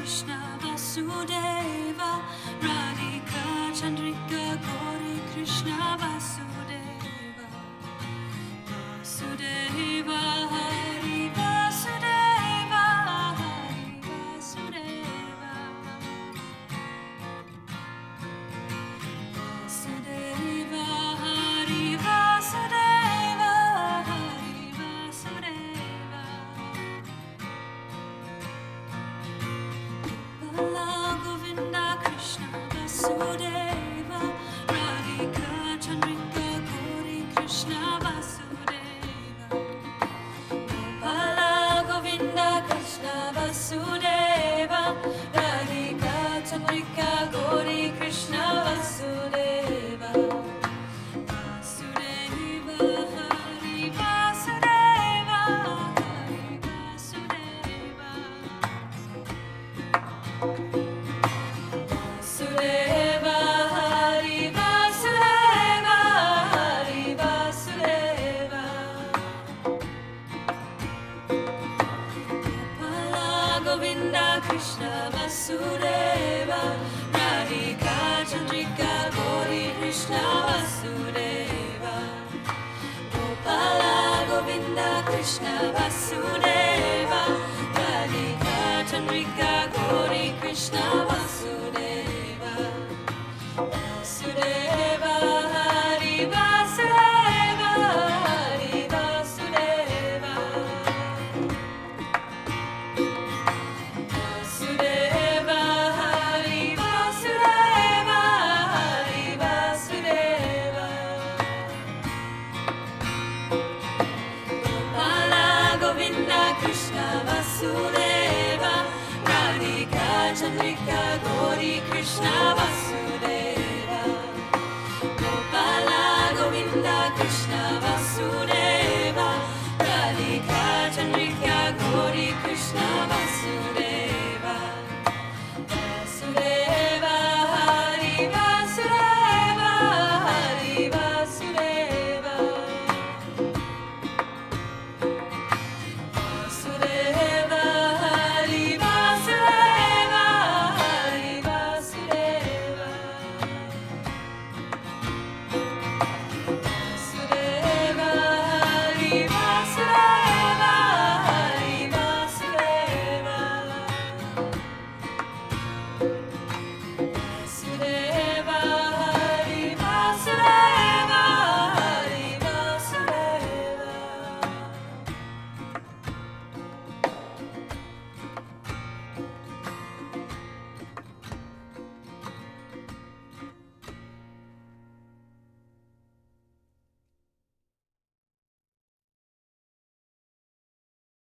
Krishna Vasudeva, Radhika Chandrika Gauri Krishna Vasudeva, Vasudeva Hari Vasudeva, Hari Vasudeva, Vasudeva Hari Vasudeva, Hari Vasudeva, Bala Govinda Krishna Vasudeva, Radhika Chandrika Gauri Krishna Vasudeva, Bala Govinda Krishna Vasudeva, Radhika Chandrika Gauri Krishna Vasudeva, Vasudeva Hari Vasudeva, Hari Vasudeva, Vasudeva Hari Vasudeva, Hari Vasudeva, Gopala Govinda Krishna Vasudeva, Radhika Chandrika Gauri Krishna Vasudeva, Gopala Govinda Krishna Vasudeva, Radhika Chandrika Gauri Krishna Vasudeva, Vasudeva Hari Vasudeva, Hari Vasudeva, Vasudeva Hari Vasudeva, Hari Vasudeva, Gopala Govinda Krishna Vasudeva, Radhika Chandrika Gauri Krishna Vasudeva, Gopala Govinda Krishna Vasudeva, Radhika Chandrika Gauri Krishna